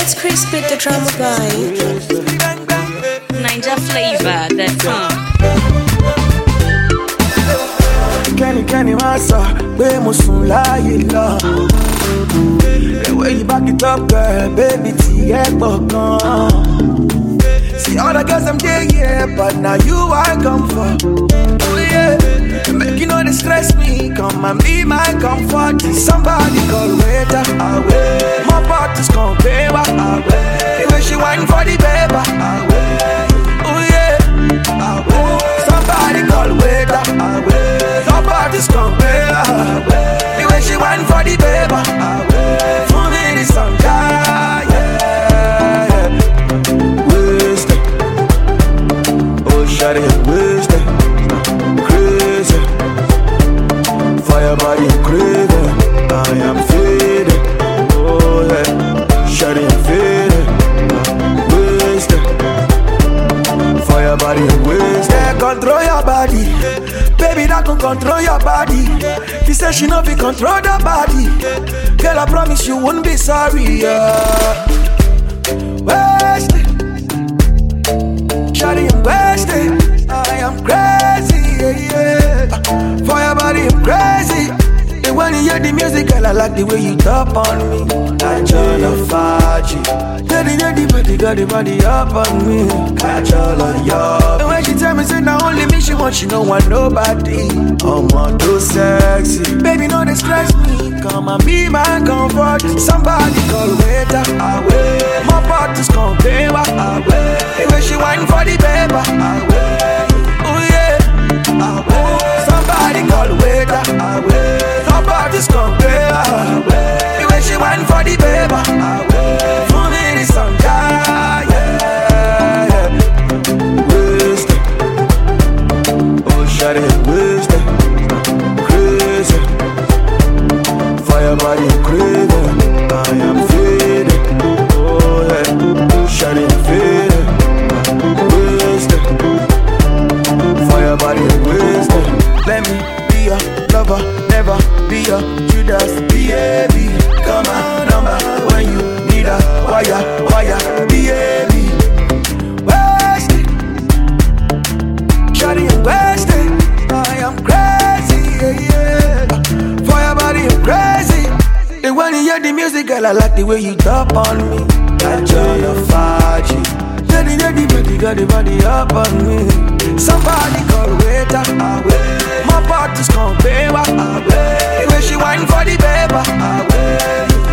It's crispy the drama guy. Ninja flavor that Kenny Massa, we must lie love. The way you back it up, girl, baby, T.A. See all the girls I'm there, yeah, but now you I come for. Oh yeah, make you know they stress me, come and be my comfort. Somebody call waiter, away. My party's gon' pay, away. The way she whine for the paper, away. Oh yeah, away. Somebody call waiter, away. My party's gon' pay, away. The way she whine for the paper, away. For me this song, yeah. Shawty wasted, crazy. Fire body craving, I am faded. Oh yeah, shawty faded, wasted. Fire body wasted. Control your body, baby. That can control your body. He said she no be control the body. Girl, I promise you won't be sorry. Wasted. Shawty, I'm wasted. I am crazy, yeah. For your body, I'm crazy. And when you hear the music, girl, I like the way you top on me. Catch all of Faji. Daddy, got the body up on me. Catch all of y'all. And when she tell me, say, now only me, she want, she don't want nobody. I'm on too sexy. Baby, no, they stress me. Come and be my comfort. Somebody call waiter, away. My party's gon' pay, away. The way she whine for the paper, away. Oh yeah, away. Somebody call waiter, away. My party's gon' pay, away. The way she whine for the paper, away. For me this song, yeah. Wasted. Oh, shawty, wasted. Crazy. Fire body craving, I am faded. Oh yeah, shawty faded, wasted. Fire body wasted. Let me be your lover, never be your Judas. Baby, come on, number when you need a wire, baby. Wasted, shawty I'm wasted. I am crazy, yeah. Fire body I'm crazy. And when you hear the music, girl, I like the way you top on me. Catch all your Faji. Daddy, got the body up on me. Somebody call waiter, away. My party's gon' pay, away. The way she whine for the paper, away.